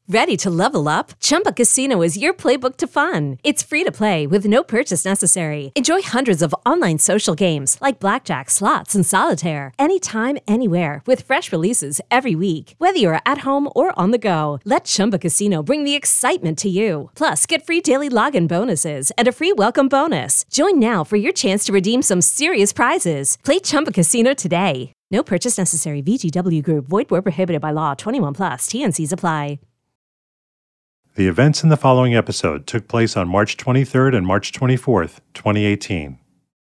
Ready to level up? Chumba Casino is your playbook to fun. It's free to play with no purchase necessary. Enjoy hundreds of online social games like blackjack, slots, and solitaire. Anytime, anywhere with fresh releases every week. Whether you're at home or on the go, let Chumba Casino bring the excitement to you. Plus, get free daily login bonuses and a free welcome bonus. Join now for your chance to redeem some serious prizes. Play Chumba Casino today. No purchase necessary. VGW Group. Void where prohibited by law. 21 plus. T&Cs apply. The events in the following episode took place on March 23rd and March 24th, 2018.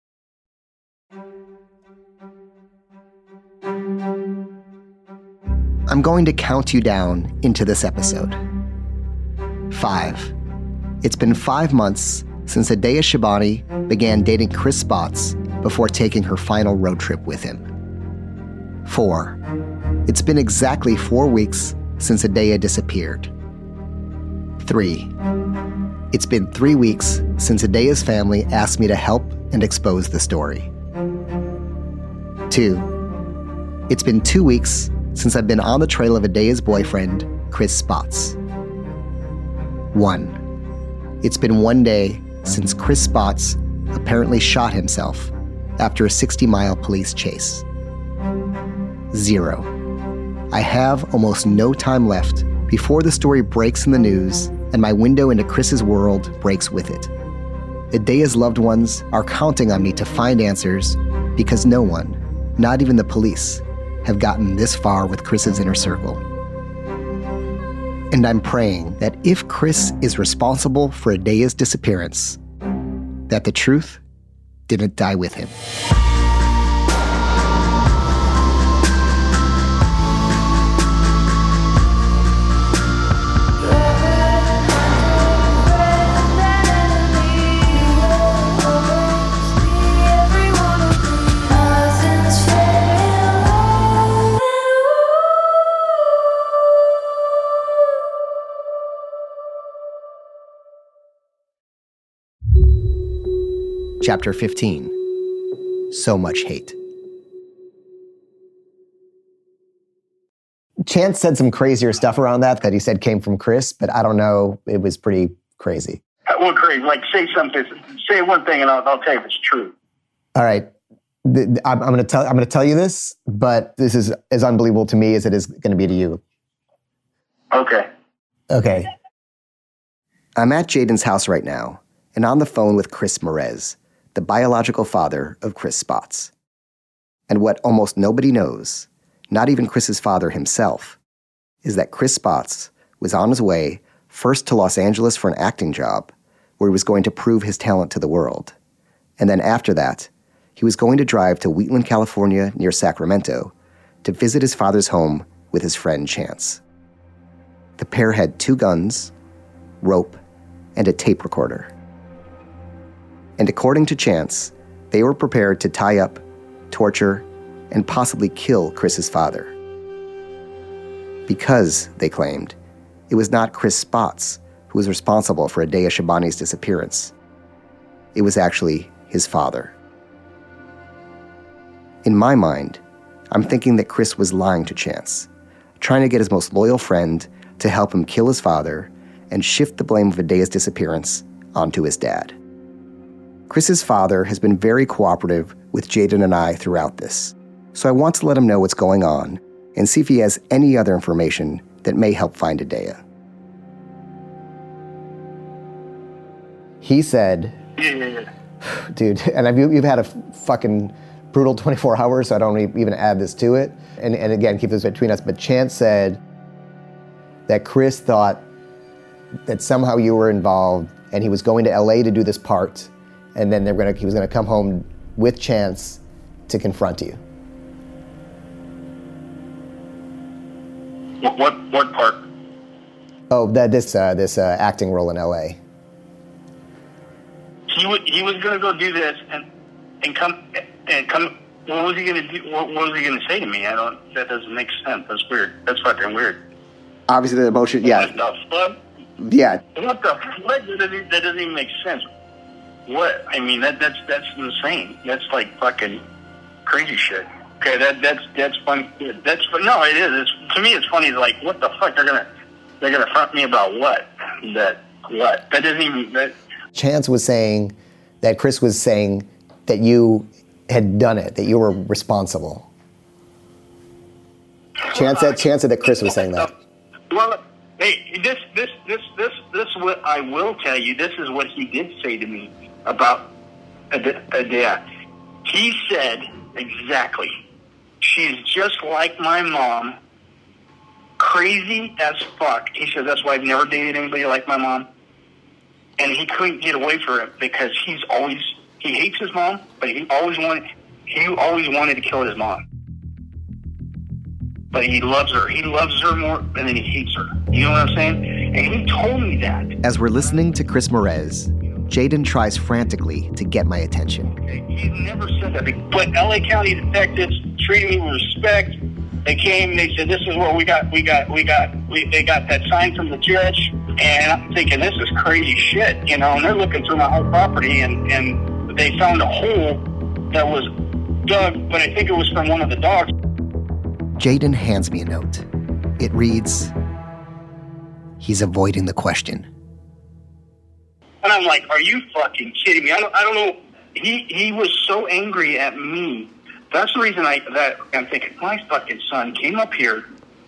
I'm going to count you down into this episode. 5. It's been 5 months since Adeya Shabani began dating Chris Spots before taking her final road trip with him. 4. It's been exactly 4 weeks since Adeya disappeared. 3. It's been 3 weeks since Adeya's family asked me to help and expose the story. 2. It's been 2 weeks since I've been on the trail of Adeya's boyfriend, Chris Spots. 1. It's been 1 day since Chris Spots apparently shot himself after a 60-mile police chase. 0. I have almost no time left before the story breaks in the news and my window into Chris's world breaks with it. Adeya's loved ones are counting on me to find answers because no one, not even the police, have gotten this far with Chris's inner circle. And I'm praying that if Chris is responsible for Adeya's disappearance, that the truth didn't die with him. Chapter 15. So Much Hate. Chance said some crazier stuff around that he said came from Chris, but I don't know. It was pretty crazy. Well, crazy. Like, say something. Say one thing, and I'll tell you if it's true. All right. I'm going to tell you this, but this is as unbelievable to me as it is going to be to you. Okay. Okay. I'm at Jaden's house right now, and on the phone with Chris Merez, the biological father of Chris Spots. And what almost nobody knows, not even Chris's father himself, is that Chris Spots was on his way first to Los Angeles for an acting job, where he was going to prove his talent to the world. And then after that, he was going to drive to Wheatland, California, near Sacramento, to visit his father's home with his friend Chance. The pair had 2 guns, rope, and a tape recorder. And according to Chance, they were prepared to tie up, torture, and possibly kill Chris's father. Because, they claimed, it was not Chris Spots who was responsible for Adeya Shabani's disappearance. It was actually his father. In my mind, I'm thinking that Chris was lying to Chance, trying to get his most loyal friend to help him kill his father and shift the blame of Adeya's disappearance onto his dad. Chris's father has been very cooperative with Jaden and I throughout this, so I want to let him know what's going on and see if he has any other information that may help find Adeya. He said, Yeah. Dude, and you've had a fucking brutal 24 hours, so I don't even add this to it. And again, keep this between us, but Chance said that Chris thought that somehow you were involved and he was going to LA to do this part, and then he was gonna come home with Chance to confront you. What part? Oh, this acting role in LA. He was gonna go do this and come. What was he gonna do? What was he gonna say to me? That doesn't make sense. That's weird. That's fucking weird. Obviously, the emotion. Yeah. What the fuck? Yeah. What the fuck? That doesn't even make sense. What? I mean, that's insane. That's like fucking crazy shit. Okay, that's funny. No, it is. To me, it's funny. Like, what the fuck? They're They're going to front me about what? That doesn't even... Chance was saying that Chris was saying that you had done it, that you were responsible. Chance said that Chris was saying that. Well, hey, this what I will tell you. This is what he did say to me about Adea. He said exactly, she's just like my mom, crazy as fuck. He said that's why I've never dated anybody like my mom. And he couldn't get away from it because he hates his mom, but he always wanted to kill his mom. But he loves her. He loves her more, and then he hates her. You know what I'm saying? And he told me that. As we're listening to Chris Merez, Jaden tries frantically to get my attention. He's never said that. But LA County detectives treated me with respect. They came, they said, this is what we got. They got that sign from the judge. And I'm thinking, this is crazy shit, you know. And they're looking through my whole property, and they found a hole that was dug, but I think it was from one of the dogs. Jaden hands me a note. It reads, he's avoiding the question. And I'm like, are you fucking kidding me? I don't know. He was so angry at me. That's the reason I'm thinking, my fucking son came up here,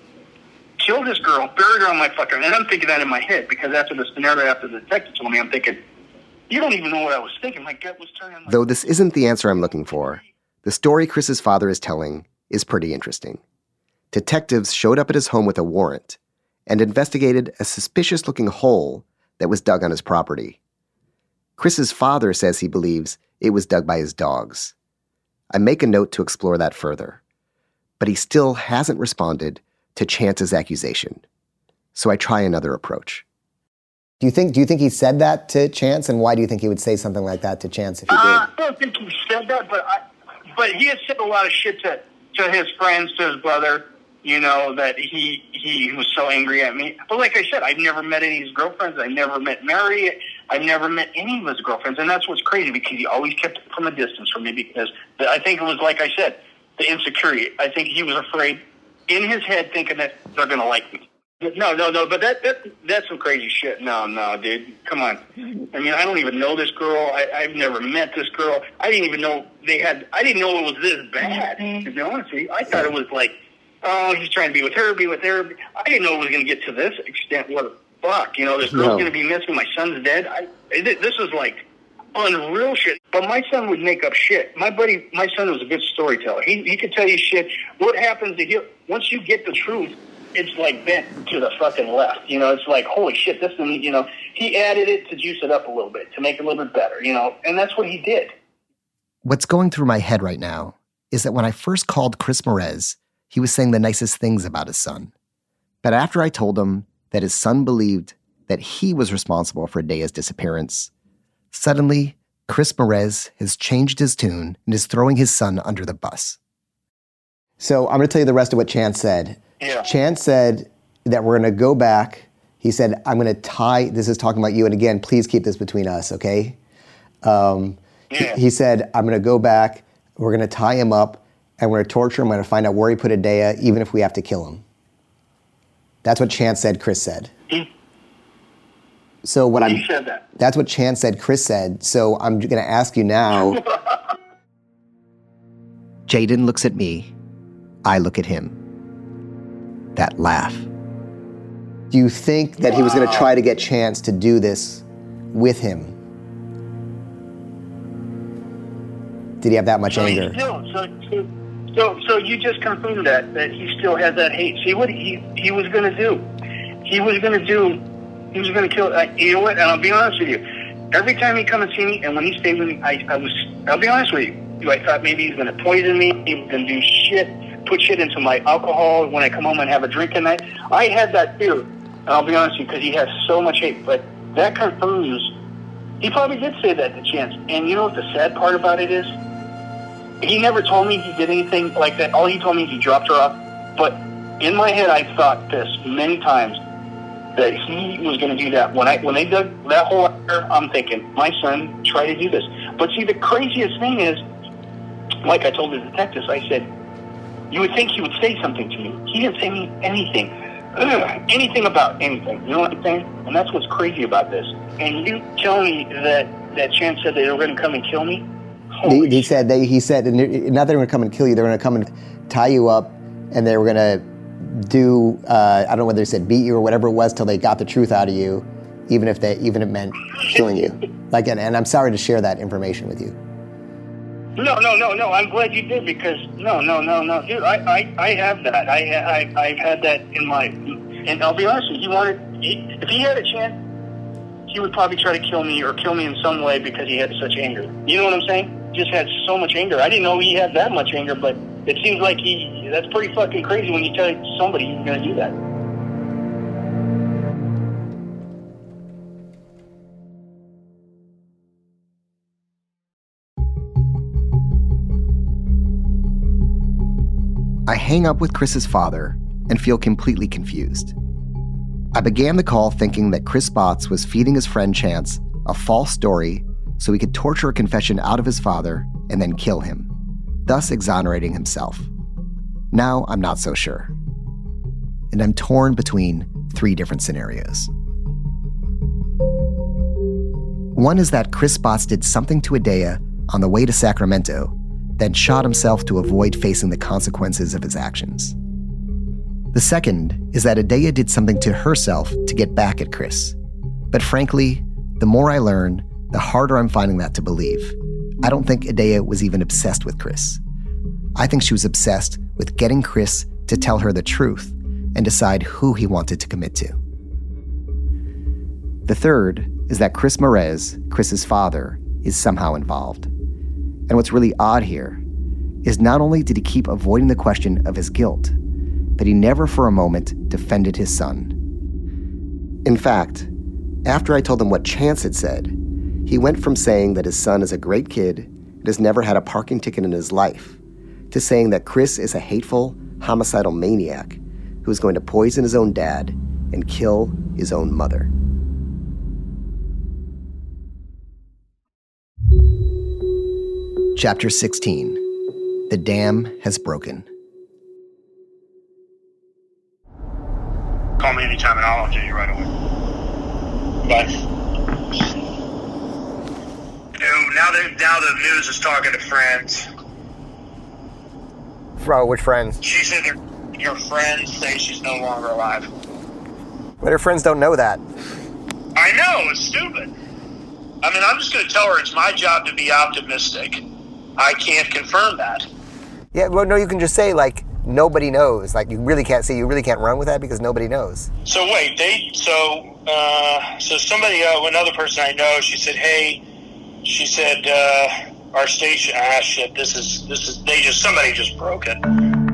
killed this girl, buried her on my fucking... And I'm thinking that in my head, because after the scenario, after the detective told me, I'm thinking, you don't even know what I was thinking. My gut was turning... Though this isn't the answer I'm looking for, the story Chris's father is telling is pretty interesting. Detectives showed up at his home with a warrant and investigated a suspicious-looking hole that was dug on his property. Chris's father says he believes it was dug by his dogs. I make a note to explore that further, but he still hasn't responded to Chance's accusation. So I try another approach. Do you think he said that to Chance, and why do you think he would say something like that to Chance if he did? I don't think he said that, but he had said a lot of shit to his friends, to his brother, you know, that he was so angry at me. But like I said, I've never met any of his girlfriends. I've never met Mary. I've never met any of his girlfriends. And that's what's crazy, because he always kept it from a distance from me, because I think it was, like I said, the insecurity. I think he was afraid in his head, thinking that they're going to like me. No, but that's some crazy shit. No, dude. Come on. I mean, I don't even know this girl. I've never met this girl. I didn't even know I didn't know it was this bad, to be honest with you. I thought it was like, oh, he's trying to be with her. I didn't know it was going to get to this extent. What the fuck? You know, this girl's going to be missing. My son's dead. This is like unreal shit. But my son would make up shit. My son was a good storyteller. He could tell you shit. What happens to him, once you get the truth, it's like bent to the fucking left. You know, it's like, holy shit, this one, you know, he added it to juice it up a little bit, to make it a little bit better, you know, and that's what he did. What's going through my head right now is that when I first called Chris Merez, he was saying the nicest things about his son. But after I told him that his son believed that he was responsible for Adea's disappearance, suddenly Chris Merez has changed his tune and is throwing his son under the bus. So I'm going to tell you the rest of what Chance said. Yeah. Chance said that we're going to go back. He said, I'm going to tie, this is talking about you, and again, please keep this between us, okay? He said, I'm going to go back, we're going to tie him up, and we're going to torture him, we're going to find out where he put Adea, even if we have to kill him. That's what Chance said, Chris said. He said that. That's what Chance said, Chris said. So I'm going to ask you now. Jaden looks at me. I look at him. That laugh. Do you think that he was going to try to get Chance to do this with him? Did he have that much anger? So you just confirmed that he still has that hate. See what he was going to do? He was going to kill. You know what? And I'll be honest with you. Every time he come and see me, and when he stayed with me, I'll be honest with you. I thought maybe he's going to poison me. He was going to do shit. Put shit into my alcohol when I come home and have a drink at night. I had that fear, and I'll be honest with you, because he has so much hate. But that confirms, he probably did say that to Chance. And you know what the sad part about it is? He never told me he did anything like that. All he told me is he dropped her off. But in my head, I thought this many times, that he was going to do that. When they dug that hole out there, I'm thinking, my son tried to do this. But see, the craziest thing is, like I told the detectives, I said, you would think he would say something to me. He didn't say me anything. anything about anything. You know what I'm saying? And that's what's crazy about this. And you tell me that Chance said they were going to come and kill me? He said not they're going to come and kill you. They're going to come and tie you up, and they were going to do I don't know whether they said beat you or whatever it was till they got the truth out of you, even if it meant killing you. Like, and I'm sorry to share that information with you. No. I'm glad you did, because no, dude. I have that. I've had that in my. And I'll be honest with you. If he had a chance, he would probably try to kill me or kill me in some way because he had such anger. You know what I'm saying? He just had so much anger. I didn't know he had that much anger, but it seems like that's pretty fucking crazy when you tell somebody you're going to do that. I hang up with Chris's father and feel completely confused. I began the call thinking that Chris Spotts was feeding his friend Chance a false story so he could torture a confession out of his father and then kill him, thus exonerating himself. Now I'm not so sure. And I'm torn between 3 different scenarios. One is that Chris Spotts did something to Adea on the way to Sacramento, then shot himself to avoid facing the consequences of his actions. The second is that Adea did something to herself to get back at Chris. But frankly, the more I learn, the harder I'm finding that to believe. I don't think Adea was even obsessed with Chris. I think she was obsessed with getting Chris to tell her the truth and decide who he wanted to commit to. The third is that Chris Morez, Chris's father, is somehow involved. And what's really odd here is not only did he keep avoiding the question of his guilt, but he never for a moment defended his son. In fact, after I told him what Chance had said, he went from saying that his son is a great kid and has never had a parking ticket in his life, to saying that Chris is a hateful, homicidal maniac who is going to poison his own dad and kill his own mother. Chapter 16. The dam has broken. Call me anytime and I'll update you right away. Bye. Now the news is talking to friends. Which friends? She said your friends say she's no longer alive. But her friends don't know that. I know, it's stupid. I mean, I'm just going to tell her it's my job to be optimistic. I can't confirm that. Yeah, well, no, you can just say, like, nobody knows. Like, you really can't run with that because nobody knows. So wait, so somebody, another person I know, she said, our station, somebody just broke it.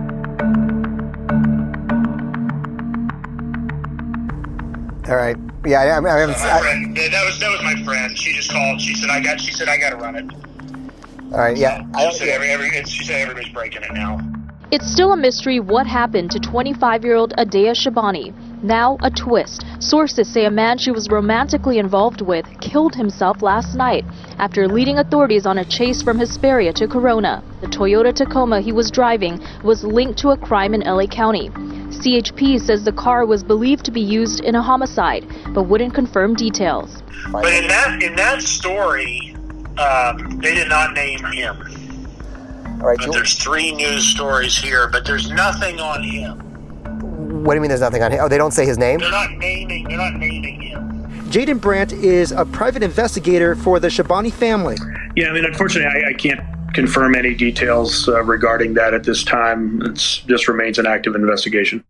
All right. Yeah, that was my friend. She just called. She said I got to run it. All right. Yeah. She said everybody's breaking it now. It's still a mystery what happened to 25-year-old Adea Shabani. Now a twist. Sources say a man she was romantically involved with killed himself last night after leading authorities on a chase from Hesperia to Corona. The Toyota Tacoma he was driving was linked to a crime in LA County. CHP says the car was believed to be used in a homicide, but wouldn't confirm details. But in that story, they did not name him. All right, but there's 3 news stories here, but there's nothing on him. What do you mean there's nothing on him? Oh, they don't say his name? They're not naming him. Jaden Brandt is a private investigator for the Shabani family. Yeah, I mean, unfortunately, I can't confirm any details regarding that at this time. It just remains an active investigation.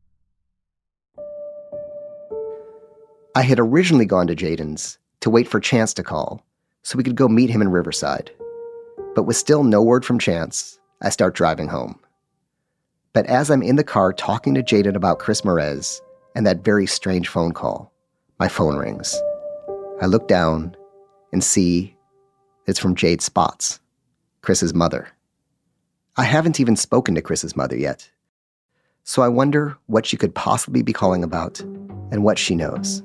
I had originally gone to Jaden's to wait for Chance to call so we could go meet him in Riverside. But with still no word from Chance, I start driving home. But as I'm in the car talking to Jaden about Chris Morez and that very strange phone call, my phone rings. I look down and see it's from Jade Spotts, Chris's mother. I haven't even spoken to Chris's mother yet, so I wonder what she could possibly be calling about and what she knows.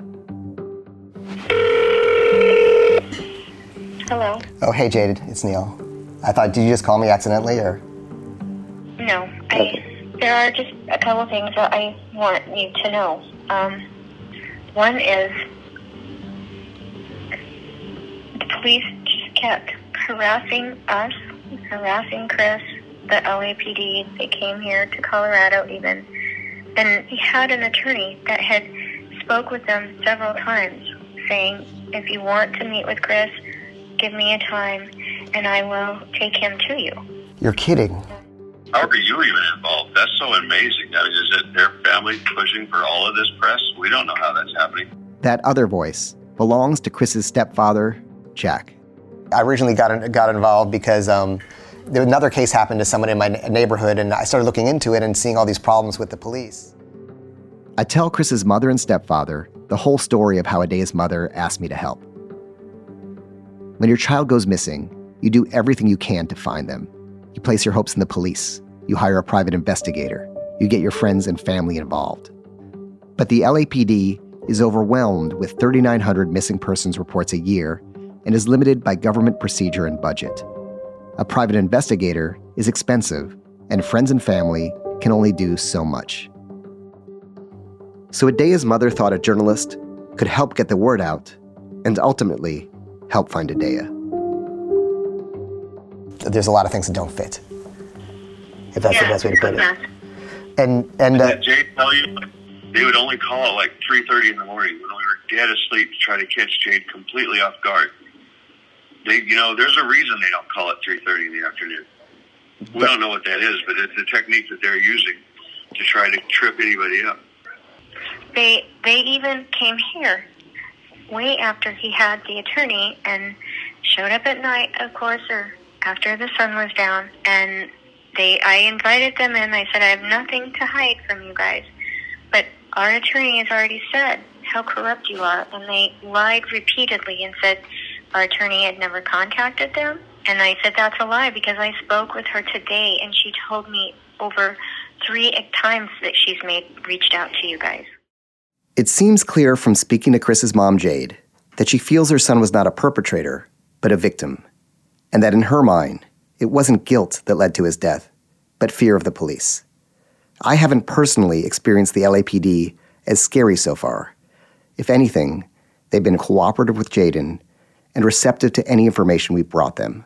Hello. Oh, hey, Jade, it's Neil. Did you just call me accidentally, or? No, there are just a couple things that I want you to know. One is the police just kept harassing us, harassing Chris, the LAPD. They came here to Colorado even. And he had an attorney that had spoke with them several times, saying, if you want to meet with Chris, give me a time and I will take him to you. You're kidding. How are you even involved? That's so amazing. I mean, is it their family pushing for all of this press? We don't know how that's happening. That other voice belongs to Chris's stepfather, Jack. I originally got involved because another case happened to someone in my neighborhood, and I started looking into it and seeing all these problems with the police. I tell Chris's mother and stepfather the whole story of how Adea's mother asked me to help. When your child goes missing, you do everything you can to find them. You place your hopes in the police. You hire a private investigator. You get your friends and family involved. But the LAPD is overwhelmed with 3,900 missing persons reports a year and is limited by government procedure and budget. A private investigator is expensive, and friends and family can only do so much. So Adea's mother thought a journalist could help get the word out and ultimately help find Adea. There's a lot of things that don't fit, if that's the best way to put it. And did Jade tell you they would only call at like 3:30 in the morning when we were dead asleep to try to catch Jade completely off guard? There's a reason they don't call at 3:30 in the afternoon. We don't know what that is, but it's a technique that they're using to try to trip anybody up. They even came here way after he had the attorney and showed up at night, of course, or after the sun was down, and I invited them in. I said, I have nothing to hide from you guys, but our attorney has already said how corrupt you are, and they lied repeatedly and said our attorney had never contacted them, and I said that's a lie because I spoke with her today, and she told me over 3 times that she's reached out to you guys. It seems clear from speaking to Chris's mom, Jade, that she feels her son was not a perpetrator, but a victim, and that in her mind, it wasn't guilt that led to his death, but fear of the police. I haven't personally experienced the LAPD as scary so far. If anything, they've been cooperative with Jaden and receptive to any information we've brought them.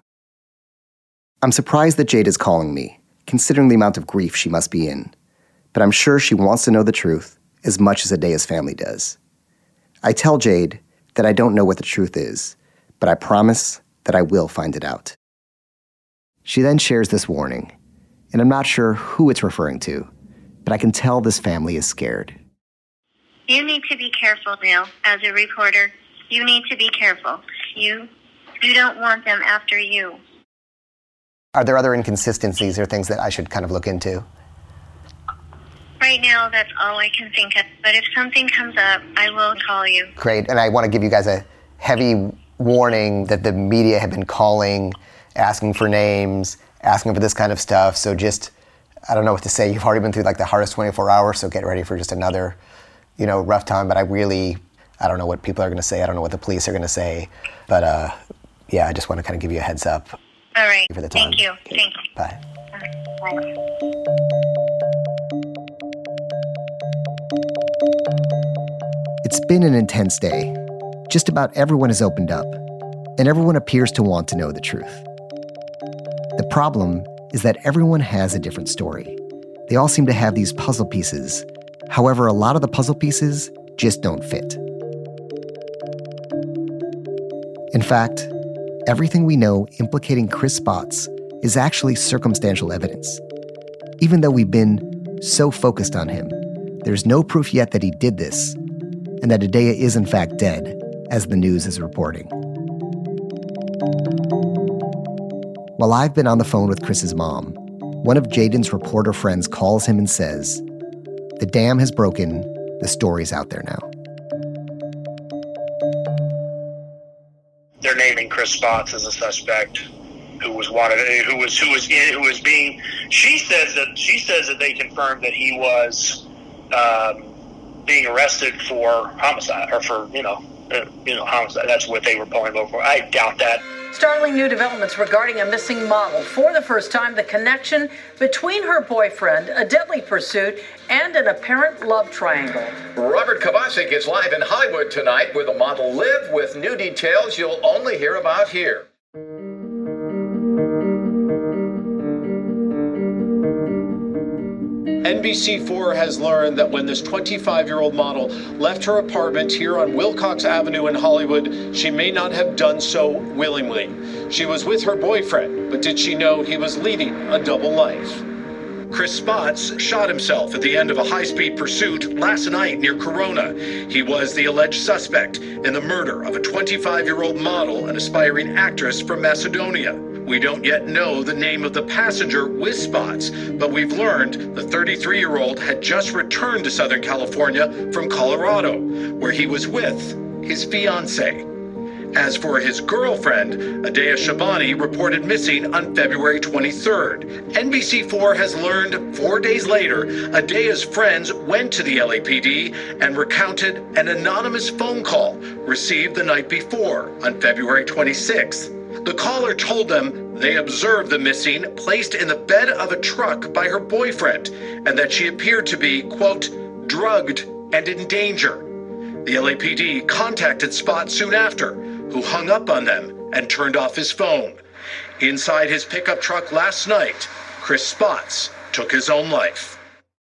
I'm surprised that Jade is calling me, considering the amount of grief she must be in, but I'm sure she wants to know the truth as much as Adea's family does. I tell Jade that I don't know what the truth is, but I promise that I will find it out. She then shares this warning, and I'm not sure who it's referring to, but I can tell this family is scared. You need to be careful now, as a reporter. You need to be careful. You don't want them after you. Are there other inconsistencies or things that I should kind of look into? Right now, that's all I can think of. But if something comes up, I will call you. Great. And I want to give you guys a heavy warning that the media have been calling, asking for names, asking for this kind of stuff. So just, I don't know what to say. You've already been through like the hardest 24 hours, so get ready for just another, rough time. But I don't know what people are going to say. I don't know what the police are going to say. But I just want to kind of give you a heads up. All right. For the time. Thank you. Okay. Thank you. Bye. Bye. It's been an intense day. Just about everyone has opened up, and everyone appears to want to know the truth. The problem is that everyone has a different story. They all seem to have these puzzle pieces. However, a lot of the puzzle pieces just don't fit. In fact, everything we know implicating Chris Spotts is actually circumstantial evidence. Even though we've been so focused on him, there's no proof yet that he did this, and that Adea is in fact dead, as the news is reporting. While I've been on the phone with Chris's mom, one of Jaden's reporter friends calls him and says, "The dam has broken, the story's out there now." They're naming Chris Spotts as a suspect who was wanted, she says that they confirmed that he was being arrested for homicide or for, homicide. That's what they were pulling him over for. I doubt that. Startling new developments regarding a missing model. For the first time, the connection between her boyfriend, a deadly pursuit, and an apparent love triangle. Robert Kovacic is live in Hollywood tonight with the model Liv with new details you'll only hear about here. NBC4 has learned that when this 25-year-old model left her apartment here on Wilcox Avenue in Hollywood, she may not have done so willingly. She was with her boyfriend, but did she know he was leading a double life? Chris Spots shot himself at the end of a high-speed pursuit last night near Corona. He was the alleged suspect in the murder of a 25-year-old model and aspiring actress from Macedonia. We don't yet know the name of the passenger with Spots, but we've learned the 33-year-old had just returned to Southern California from Colorado, where he was with his fiancée. As for his girlfriend, Adaya Shabani reported missing on February 23rd. NBC4 has learned 4 days later, Adaya's friends went to the LAPD and recounted an anonymous phone call received the night before on February 26th. The caller told them they observed the missing placed in the bed of a truck by her boyfriend and that she appeared to be, quote, drugged and in danger. The LAPD contacted Spot soon after, who hung up on them and turned off his phone. Inside his pickup truck last night, Chris Spots took his own life.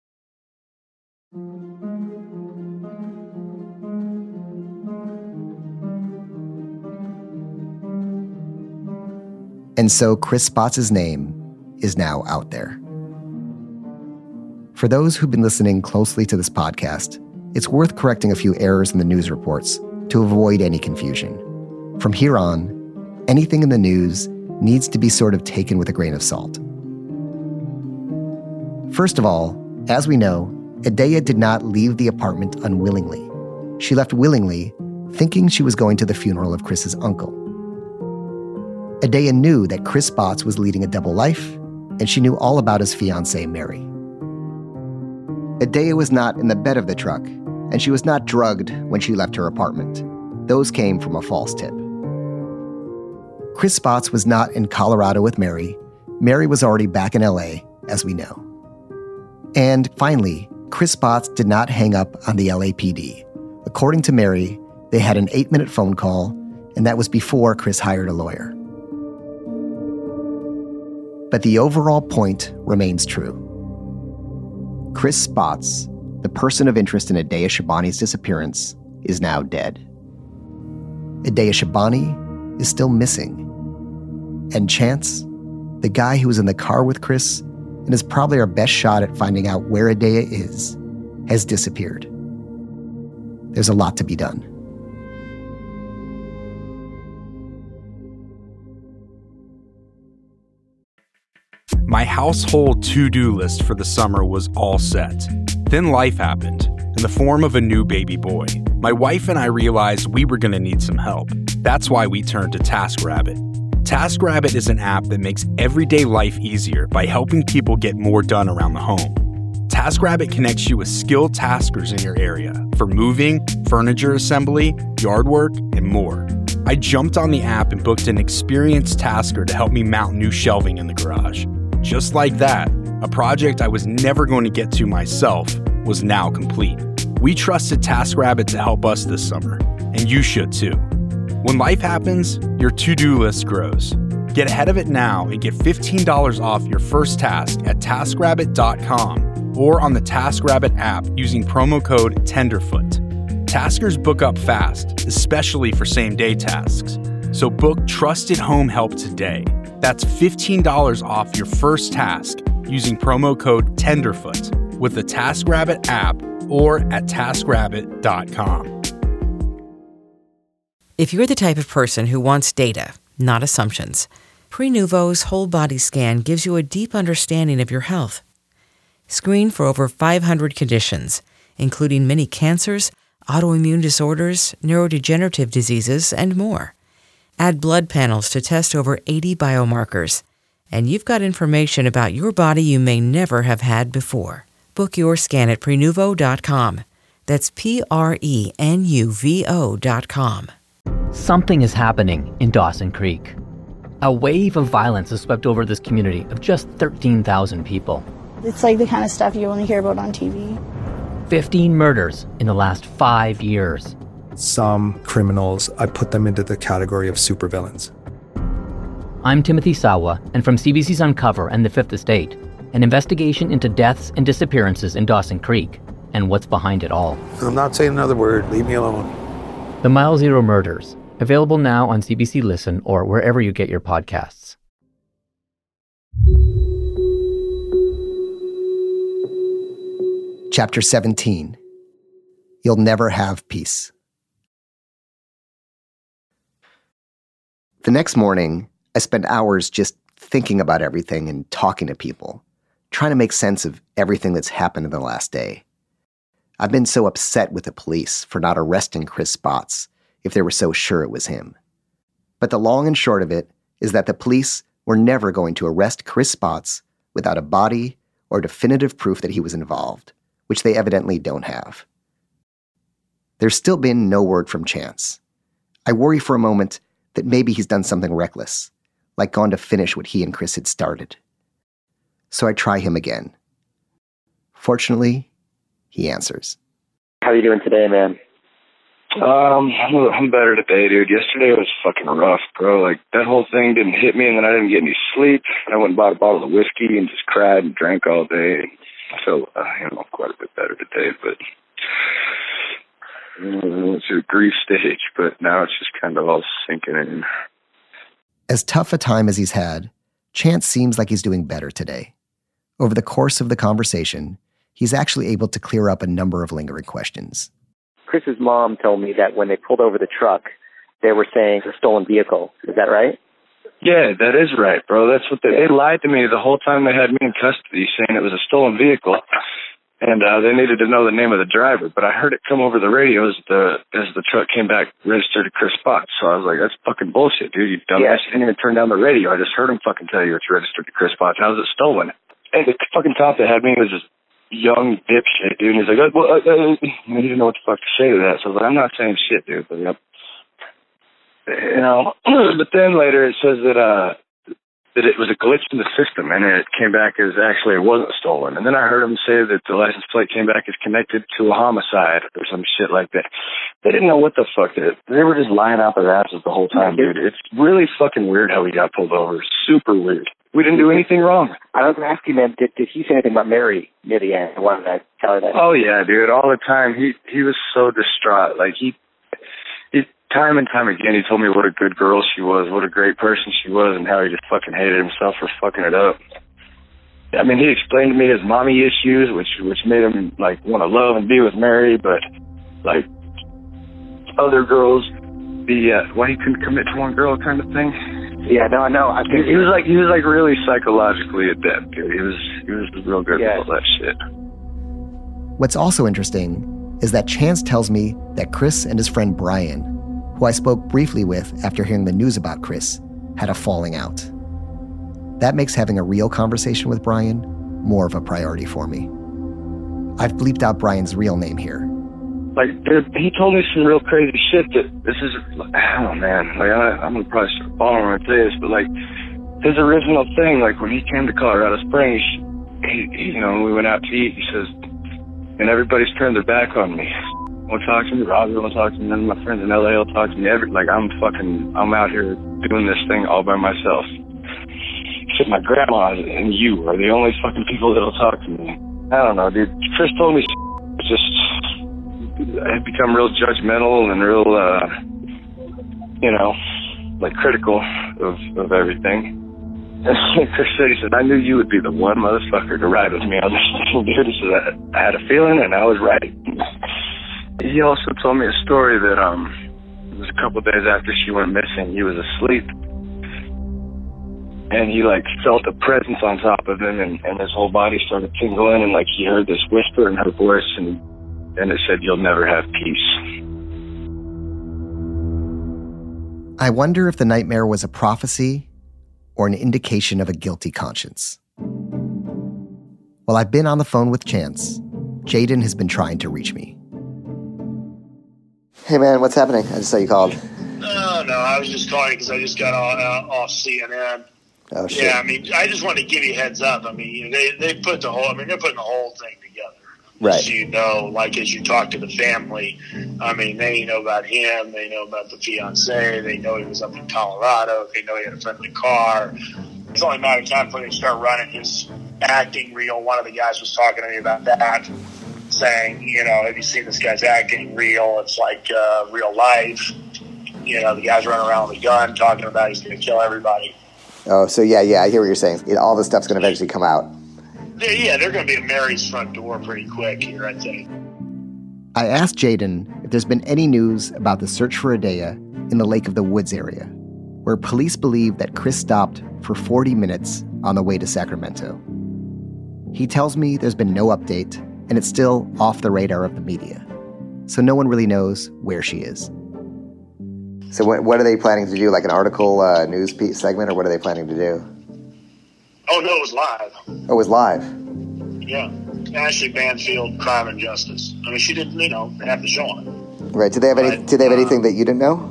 And so Chris Spots' name is now out there. For those who've been listening closely to this podcast, it's worth correcting a few errors in the news reports to avoid any confusion. From here on, anything in the news needs to be sort of taken with a grain of salt. First of all, as we know, Adaya did not leave the apartment unwillingly. She left willingly, thinking she was going to the funeral of Chris's uncle. Adaya knew that Chris Spots was leading a double life, and she knew all about his fiancée, Mary. Adaya was not in the bed of the truck, and she was not drugged when she left her apartment. Those came from a false tip. Chris Spots was not in Colorado with Mary. Mary was already back in LA, as we know. And finally, Chris Spots did not hang up on the LAPD. According to Mary, they had an 8-minute phone call, and that was before Chris hired a lawyer. But the overall point remains true. Chris Spots, the person of interest in Adaya Shabani's disappearance, is now dead. Adaya Shabani is still missing. And Chance, the guy who was in the car with Chris and is probably our best shot at finding out where Adaya is, has disappeared. There's a lot to be done. My household to-do list for the summer was all set. Then life happened, in the form of a new baby boy. My wife and I realized we were going to need some help. That's why we turned to TaskRabbit. TaskRabbit is an app that makes everyday life easier by helping people get more done around the home. TaskRabbit connects you with skilled taskers in your area for moving, furniture assembly, yard work, and more. I jumped on the app and booked an experienced tasker to help me mount new shelving in the garage. Just like that, a project I was never going to get to myself was now complete. We trusted TaskRabbit to help us this summer, and you should too. When life happens, your to-do list grows. Get ahead of it now and get $15 off your first task at TaskRabbit.com or on the TaskRabbit app using promo code TENDERFOOT. Taskers book up fast, especially for same-day tasks. So book trusted home help today. That's $15 off your first task using promo code TENDERFOOT with the TaskRabbit app or at TaskRabbit.com. If you're the type of person who wants data, not assumptions, Prenuvo's whole body scan gives you a deep understanding of your health. Screen for over 500 conditions, including many cancers, autoimmune disorders, neurodegenerative diseases, and more. Add blood panels to test over 80 biomarkers, and you've got information about your body you may never have had before. Book your scan at Prenuvo.com. That's PRENUVO.com. Something is happening in Dawson Creek. A wave of violence has swept over this community of just 13,000 people. It's like the kind of stuff you only hear about on TV. 15 murders in the last 5 years. Some criminals, I put them into the category of supervillains. I'm Timothy Sawa, and from CBC's Uncover and The Fifth Estate, an investigation into deaths and disappearances in Dawson Creek and what's behind it all. I'm not saying another word. Leave me alone. The Mile Zero Murders, available now on CBC Listen or wherever you get your podcasts. Chapter 17. You'll Never Have Peace. The next morning, I spent hours just thinking about everything and talking to people, trying to make sense of everything that's happened in the last day. I've been so upset with the police for not arresting Chris Spotts if they were so sure it was him. But the long and short of it is that the police were never going to arrest Chris Spotts without a body or definitive proof that he was involved, which they evidently don't have. There's still been no word from Chance. I worry for a moment that maybe he's done something reckless, like gone to finish what he and Chris had started. So I try him again. Fortunately, he answers. How are you doing today, man? I'm better today, dude. Yesterday was fucking rough, bro. Like, that whole thing didn't hit me, and then I didn't get any sleep. I went and bought a bottle of whiskey and just cried and drank all day. I feel, quite a bit better today, but I went through a grief stage, but now it's just kind of all sinking in. As tough a time as he's had, Chance seems like he's doing better today. Over the course of the conversation, he's actually able to clear up a number of lingering questions. Chris's mom told me that when they pulled over the truck, they were saying it's a stolen vehicle. Is that right? Yeah, that is right, bro. That's what they lied to me the whole time they had me in custody, saying it was a stolen vehicle, and they needed to know the name of the driver. But I heard it come over the radio as the truck came back registered to Chris Spotts. So I was like, that's fucking bullshit, dude. You dumbass. You didn't even turn down the radio. I just heard him fucking tell you it's registered to Chris Spotts. How is it stolen? And the fucking cop that had me was just young dipshit, dude. And he's like, I didn't know what the fuck to say to that. So I was like, I'm not saying shit, dude. But, but then later it says that it was a glitch in the system, and it came back as actually it wasn't stolen. And then I heard him say that the license plate came back as connected to a homicide or some shit like that. They didn't know what the fuck they were just lying out their asses the whole time, dude. It's really fucking weird how he got pulled over. Super weird. We didn't do anything wrong. I was going to ask you, man, did he say anything about Mary near the end? I wanted to tell her that. Oh, yeah, dude. All the time. He was so distraught. Like, he time and time again, he told me what a good girl she was, what a great person she was, and how he just fucking hated himself for fucking it up. I mean, he explained to me his mommy issues, which made him, like, want to love and be with Mary, but, like, other girls, why he couldn't commit to one girl kind of thing. Yeah, no, I know. He was like really psychologically adept, dude. He was real good with all that shit. What's also interesting is that Chance tells me that Chris and his friend Brian, who I spoke briefly with after hearing the news about Chris, had a falling out. That makes having a real conversation with Brian more of a priority for me. I've bleeped out Brian's real name here. Like, dude, he told me some real crazy shit that this is, oh man, like I'm gonna probably start following when I say this, but like his original thing, like when he came to Colorado Springs, he we went out to eat, he says, and everybody's turned their back on me. Won't talk to me, Robbie won't talk to me, none of my friends in LA will talk to me, I'm out here doing this thing all by myself. He said my grandma and you are the only fucking people that'll talk to me. I don't know, dude. Chris told me just I had become real judgmental and real, like critical of everything. And Chris said, he said, I knew you would be the one motherfucker to ride with me on this thing, dude. He said, I had a feeling and I was right. He also told me a story that it was a couple days after she went missing. He was asleep. And he, like, felt a presence on top of him, and his whole body started tingling, and, like, he heard this whisper in her voice, and it said, you'll never have peace. I wonder if the nightmare was a prophecy or an indication of a guilty conscience. While I've been on the phone with Chance, Jaden has been trying to reach me. Hey, man, what's happening? I just saw you called. No, I was just calling because I just got off CNN. Oh, shit. Yeah, I mean, I just wanted to give you a heads up. I mean, they put the whole. I mean, they're putting the whole thing together. Right. So you know, like as you talk to the family, I mean, they know about him. They know about the fiance. They know he was up in Colorado. They know he had a friendly car. It's only a matter of time before they start running his acting reel. One of the guys was talking to me about that, saying, you know, have you seen this guy's acting reel? It's like real life. You know, the guy's running around with a gun talking about he's going to kill everybody. Oh, so yeah, I hear what you're saying. All this stuff's going to eventually come out. They're going to be at Mary's front door pretty quick here, I think. I asked Jaden if there's been any news about the search for Adaya in the Lake of the Woods area, where police believe that Chris stopped for 40 minutes on the way to Sacramento. He tells me there's been no update, and it's still off the radar of the media, so no one really knows where she is. So what are they planning to do, like an article, news piece segment, or what are they planning to do? Oh, no, it was live. Oh, it was live? Yeah. Ashley Banfield, Crime and Justice. I mean, she didn't, have the show on it. Right. Did they have anything that you didn't know?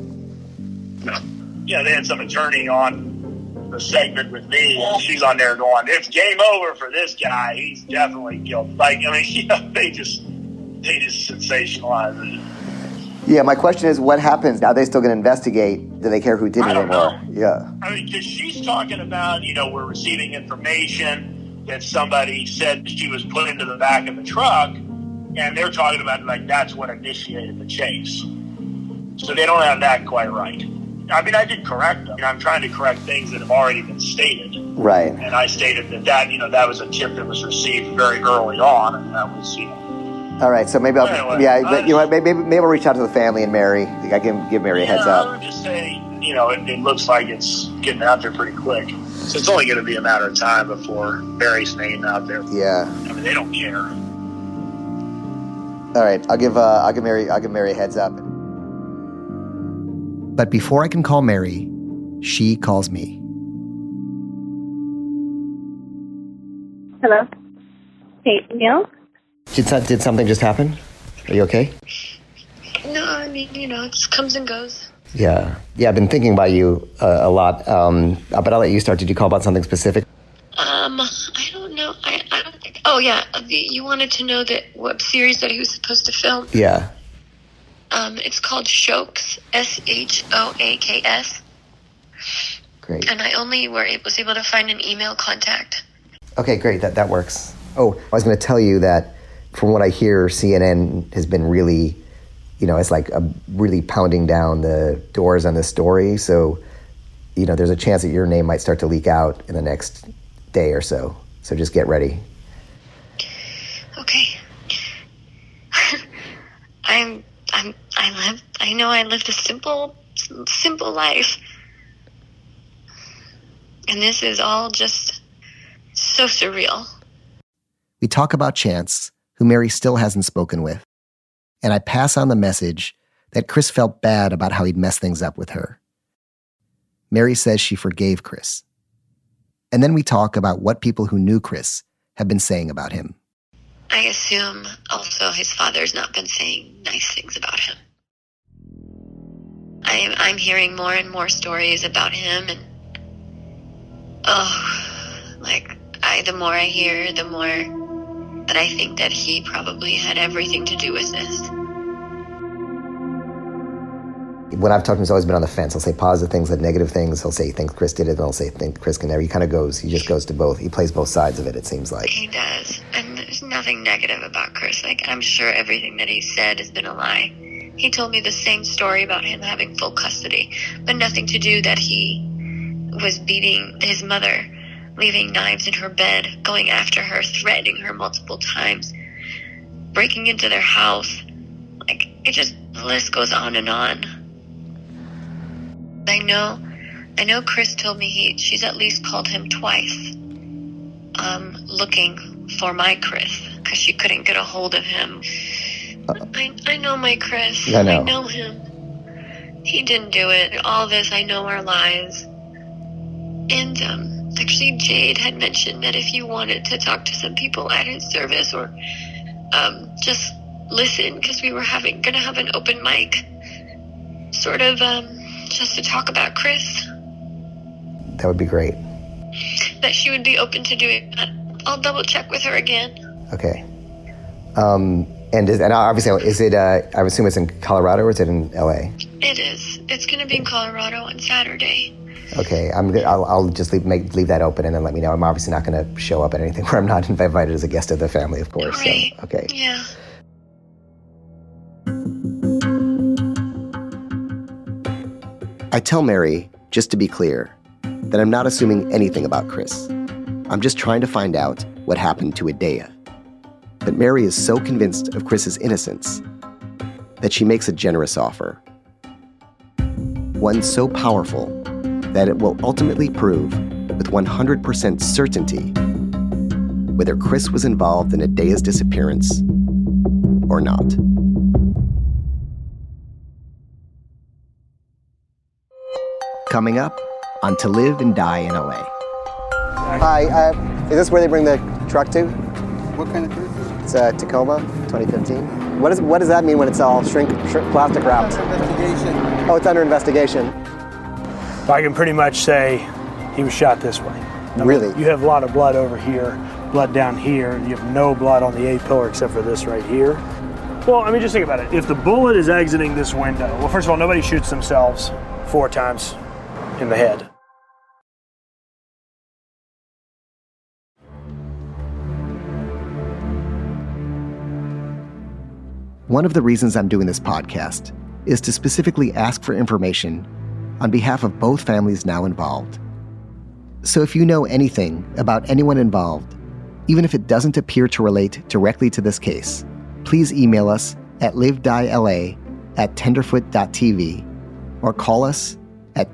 No. Yeah, they had some attorney on the segment with me, and she's on there going, it's game over for this guy. He's definitely guilty. Like, I mean, they just sensationalize it. Yeah, my question is, what happens? Now they still going to investigate. Do they care who did it anymore? Yeah. I mean, because she's talking about, we're receiving information that somebody said she was put into the back of the truck, and they're talking about, like, that's what initiated the chase. So they don't have that quite right. I mean, I did correct them. I'm trying to correct things that have already been stated. Right. And I stated that was a tip that was received very early on, and that was, All right, so maybe maybe I'll reach out to the family and Mary. I can give Mary a heads up. I would just say, it looks like it's getting out there pretty quick. So it's only going to be a matter of time before Mary's name out there. Yeah. I mean, they don't care. All right, I'll give Mary a heads up. But before I can call Mary, she calls me. Hello. Hey, Neil. Did something just happen? Are you okay? No, I mean, it just comes and goes. Yeah, I've been thinking about you a lot, but I'll let you start. Did you call about something specific? I don't know. I don't think... Oh, yeah, you wanted to know that web series that he was supposed to film? Yeah. It's called Shoaks, Shoaks. Great. And I only was able to find an email contact. Okay, great, that works. Oh, I was going to tell you that from what I hear, CNN has been really, it's like really pounding down the doors on this story. So, there's a chance that your name might start to leak out in the next day or so. So just get ready. Okay. I lived a simple life. And this is all just so surreal. We talk about Chance, who Mary still hasn't spoken with, and I pass on the message that Chris felt bad about how he'd messed things up with her. Mary says she forgave Chris. And then we talk about what people who knew Chris have been saying about him. I assume also his father's not been saying nice things about him. I'm hearing more and more stories about him, and the more I hear, the more that I think that he probably had everything to do with this. When I've talked to him, he's always been on the fence. He'll say positive things and negative things. He'll say he thinks Chris did it, and he'll say think Chris can never. He just goes to both. He plays both sides of it, it seems like. He does. And there's nothing negative about Chris. I'm sure everything that he said has been a lie. He told me the same story about him having full custody, but nothing to do that he was beating his mother, leaving knives in her bed, going after her, threatening her multiple times, breaking into their house. The list goes on and on. I know Chris told me she's at least called him twice, looking for my Chris, because she couldn't get a hold of him. I know my Chris. I know. I know him. He didn't do it. All this, I know, are lies. And actually, Jade had mentioned that if you wanted to talk to some people at his service, or just listen, because we were gonna have an open mic, sort of just to talk about Chris. That would be great. That she would be open to doing that. I'll double check with her again. Okay. And obviously, is it? I assume it's in Colorado, or is it in LA? It is. It's going to be in Colorado on Saturday. Okay, I'll just leave that open and then let me know. I'm obviously not going to show up at anything where I'm not invited as a guest of the family, of course. Right. So, okay. Yeah. I tell Mary, just to be clear, that I'm not assuming anything about Chris. I'm just trying to find out what happened to Adea. But Mary is so convinced of Chris's innocence that she makes a generous offer. One so powerful that it will ultimately prove with 100% certainty whether Chris was involved in Adea's disappearance or not. Coming up on To Live and Die in LA. Hi, is this where they bring the truck to? What kind of truck? It's a Tacoma, 2015. What does that mean when it's all shrink plastic wrapped? It's under investigation. Oh, it's under investigation. I can pretty much say he was shot this way. Really? You have a lot of blood over here, blood down here, and you have no blood on the A-pillar except for this right here. Well, I mean, just think about it. If the bullet is exiting this window, well, first of all, nobody shoots themselves 4 times in the head. One of the reasons I'm doing this podcast is to specifically ask for information on behalf of both families now involved. So if you know anything about anyone involved, even if it doesn't appear to relate directly to this case, please email us at livediela@tenderfoot.tv or call us at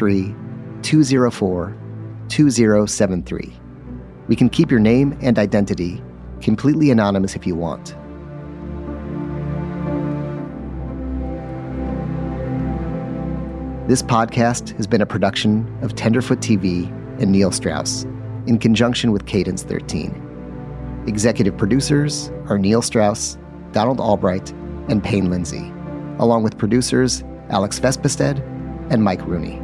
213-204-2073. We can keep your name and identity completely anonymous if you want. This podcast has been a production of Tenderfoot TV and Neil Strauss in conjunction with Cadence 13. Executive producers are Neil Strauss, Donald Albright, and Payne Lindsay, along with producers Alex Vespestead and Mike Rooney.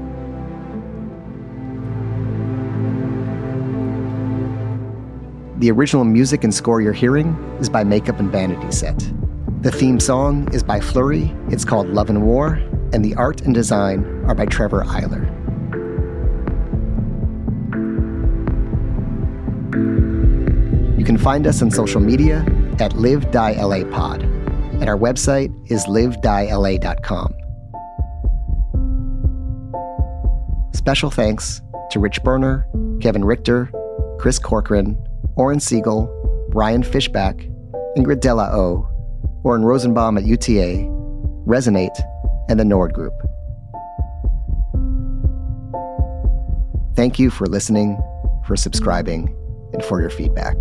The original music and score you're hearing is by Makeup and Vanity Set. The theme song is by Flurry. It's called Love and War, and the art and design are by Trevor Eiler. You can find us on social media at Live Die LA Pod, and our website is livediela.com. Special thanks to Rich Berner, Kevin Richter, Chris Corcoran, Oren Siegel, Brian Fishback, Ingrid Della O, Oren Rosenbaum at UTA, Resonate, and the Nord Group. Thank you for listening, for subscribing, and for your feedback.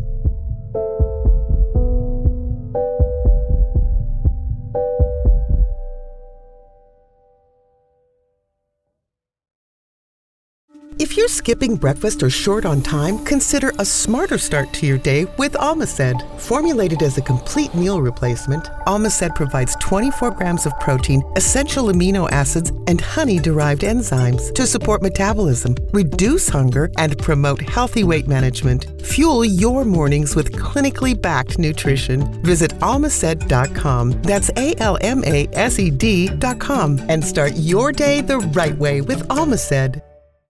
If you're skipping breakfast or short on time, consider a smarter start to your day with Almaced. Formulated as a complete meal replacement, Almaced provides 24 grams of protein, essential amino acids, and honey-derived enzymes to support metabolism, reduce hunger, and promote healthy weight management. Fuel your mornings with clinically backed nutrition. Visit almaced.com. That's ALMASED.com and start your day the right way with Almaced.